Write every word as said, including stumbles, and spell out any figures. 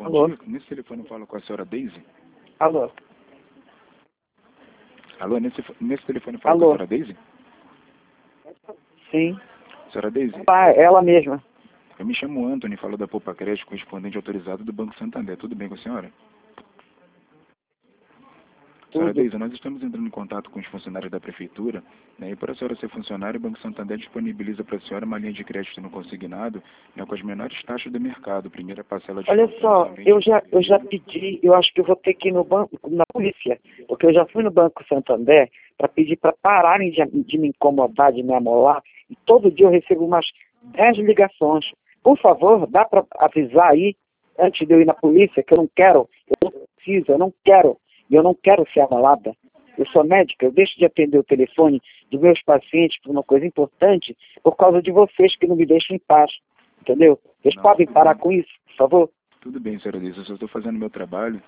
Alô? dia. Nesse telefone eu falo com a senhora Daisy. Alô? Alô, nesse, nesse telefone eu falo Alô? com a senhora Daisy? Sim. Senhora Daisy, Ah, ela mesma. eu me chamo Antony, falo da Poupa Crédito, correspondente autorizado do Banco Santander. Tudo bem com a senhora? Senhora Tudo. Daisy, nós estamos entrando em contato com os funcionários da Prefeitura, né, e para a senhora ser funcionária, o Banco Santander disponibiliza para a senhora uma linha de crédito no consignado, né, com as menores taxas do mercado. Primeira parcela de Olha só, eu já, eu já pedi, eu acho que eu vou ter que ir no banco, na polícia, porque eu já fui no Banco Santander para pedir para pararem de, de me incomodar, de me amolar, e todo dia eu recebo umas dez ligações. Por favor, dá para avisar aí, antes de eu ir na polícia, que eu não quero, eu não preciso, eu não quero, e eu não quero ser amolada. Eu sou médica, eu deixo de atender o telefone dos meus pacientes por uma coisa importante por causa de vocês que não me deixam em paz, entendeu? Vocês Não, podem tudo parar bem. com isso, por favor? Tudo bem, senhora Daisy, eu só estou fazendo meu trabalho,